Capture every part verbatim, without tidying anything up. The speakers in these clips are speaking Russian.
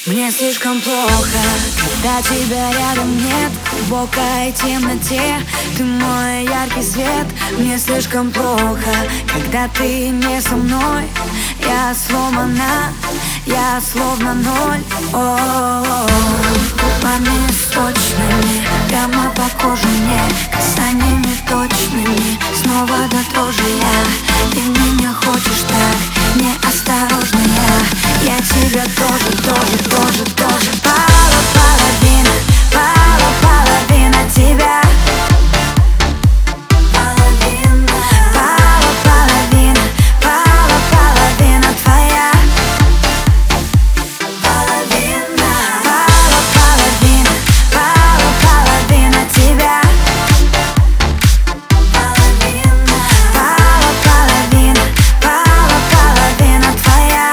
Мне слишком плохо, когда тебя рядом нет. В глубокой темноте ты мой яркий свет. Мне слишком плохо, когда ты не со мной. Я сломана, я словно ноль. О-о-о. Губами сочными, прямо по коже мне, касаниями точными, снова до дрожи я. Ты меня хочешь так, неосторожно я. Я тебя тоже, тоже, тоже, тоже. Пала половина, пала половина тебя. Половина, пала половина, пала половина твоя. Половина, пала половина, пала половина тебя. Половина, пала половина, пала половина твоя.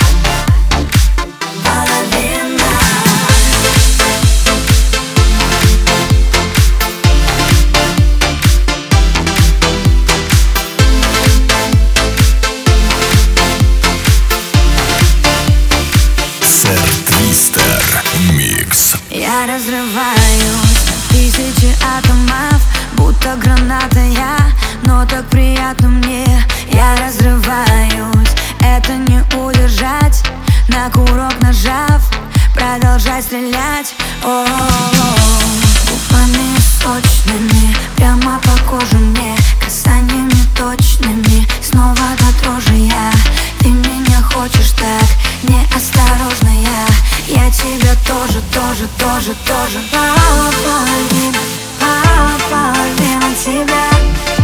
Я разрываюсь на тысячи атомов, будто граната я, но так приятно мне. Я разрываюсь, это не удержать, на курок нажав, продолжай стрелять. О-о-о. Губами сочными, прямо по коже мне, касаниями точными, снова до дрожи я. Ты меня хочешь так, неосторожно я. Я тебя тоже, тоже, тоже, тоже. Пала половина, пала половина тебя.